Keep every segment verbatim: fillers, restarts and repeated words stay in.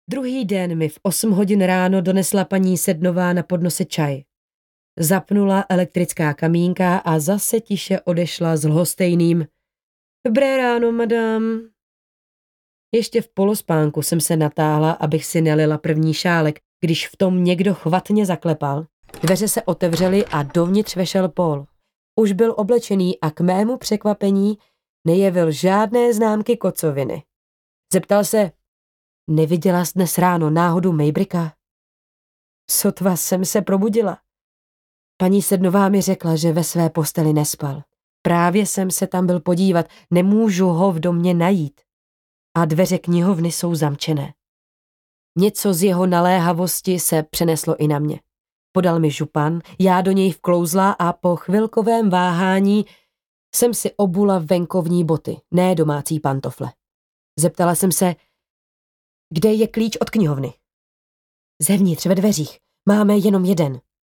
Druhý den mi v osm hodin ráno donesla paní Sednová na podnose čaj. Zapnula elektrická kamínka a zase tiše odešla s lhostejným Dobré ráno, madam. Ještě v polospánku jsem se natáhla, abych si nalila první šálek, když v tom někdo chvatně zaklepal. Dveře se otevřely a dovnitř vešel Paul. Už byl oblečený a k mému překvapení nejevil žádné známky kocoviny. Zeptal se, neviděla jsi dnes ráno náhodu Maybricka? Sotva jsem se probudila. Paní Sednová mi řekla, že ve své posteli nespal. Právě jsem se tam byl podívat, nemůžu ho v domě najít. A dveře knihovny jsou zamčené. Něco z jeho naléhavosti se přeneslo i na mě. Podal mi župan, já do něj vklouzla a po chvilkovém váhání jsem si obula venkovní boty, ne domácí pantofle. Zeptala jsem se, kde je klíč od knihovny? Zevnitř ve dveřích, máme jenom jeden.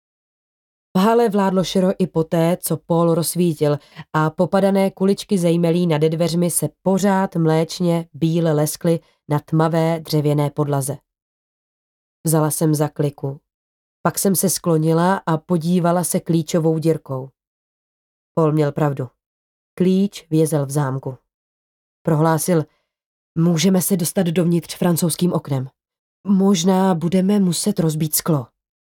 V hale vládlo šero i poté, co Paul rozsvítil a popadané kuličky zejmelí nade dveřmi se pořád mléčně bíle leskly na tmavé dřevěné podlaze. Vzala jsem za kliku. Pak jsem se sklonila a podívala se klíčovou dírkou. Paul měl pravdu. Klíč vězel v zámku. Prohlásil, můžeme se dostat dovnitř francouzským oknem. Možná budeme muset rozbít sklo.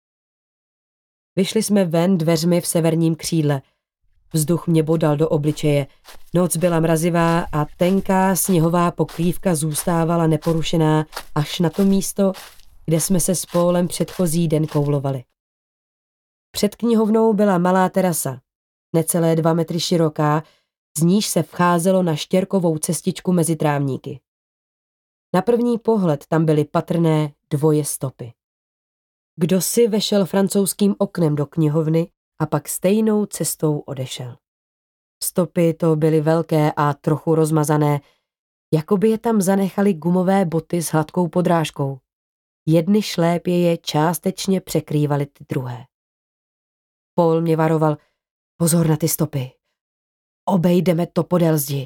Vyšli jsme ven dveřmi v severním křídle. Vzduch mě bodal do obličeje. Noc byla mrazivá a tenká sněhová pokrývka zůstávala neporušená až na to místo, kde jsme se s Paulem předchozí den koulovali. Před knihovnou byla malá terasa, necelé dva metry široká, z níž se vcházelo na štěrkovou cestičku mezi trávníky. Na první pohled tam byly patrné dvoje stopy. Kdosi vešel francouzským oknem do knihovny a pak stejnou cestou odešel. Stopy to byly velké a trochu rozmazané, jako by je tam zanechaly gumové boty s hladkou podrážkou. Jedny šlépěje částečně překrývaly ty druhé. Paul mě varoval, pozor na ty stopy. Obejdeme to podél zdi.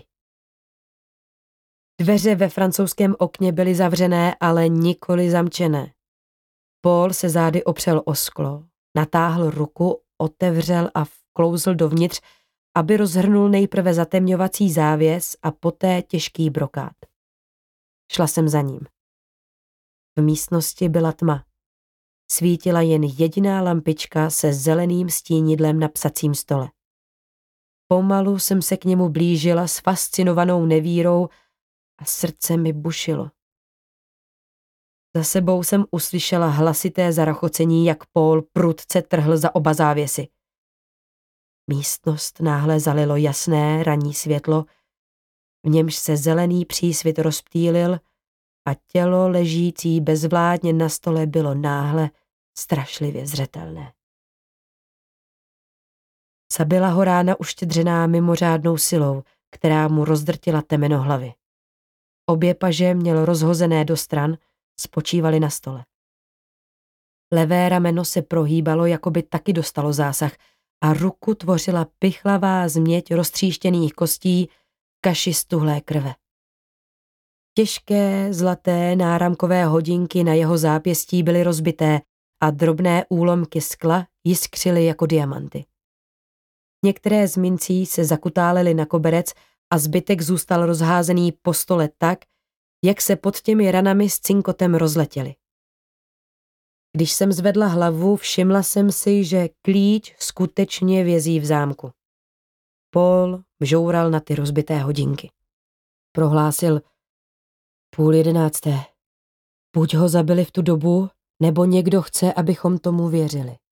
Dveře ve francouzském okně byly zavřené, ale nikoli zamčené. Paul se zády opřel o sklo, natáhl ruku, otevřel a vklouzl dovnitř, aby rozhrnul nejprve zatemňovací závěs a poté těžký brokát. Šla jsem za ním. V místnosti byla tma. Svítila jen jediná lampička se zeleným stínidlem na psacím stole. Pomalu jsem se k němu blížila s fascinovanou nevírou a srdce mi bušilo. Za sebou jsem uslyšela hlasité zarachocení, jak Paul prudce trhl za oba závěsy. Místnost náhle zalilo jasné ranní světlo, v němž se zelený přísvit rozptýlil a tělo ležící bezvládně na stole bylo náhle strašlivě zřetelné. Zabila ho rána uštědřená mimořádnou silou, která mu rozdrtila temeno hlavy. Obě paže měl rozhozené do stran, spočívaly na stole. Levé rameno se prohýbalo, jako by taky dostalo zásah a ruku tvořila pichlavá změť roztříštěných kostí, kaši stuhlé krve. Těžké zlaté náramkové hodinky na jeho zápěstí byly rozbité a drobné úlomky skla jiskřily jako diamanty. Některé z mincí se zakutálely na koberec a zbytek zůstal rozházený po stole tak, jak se pod těmi ranami s cinkotem rozletěly. Když jsem zvedla hlavu, všimla jsem si, že klíč skutečně vězí v zámku. Paul vžoural na ty rozbité hodinky. Prohlásil půl jedenácté. Buď ho zabili v tu dobu, nebo někdo chce, abychom tomu věřili.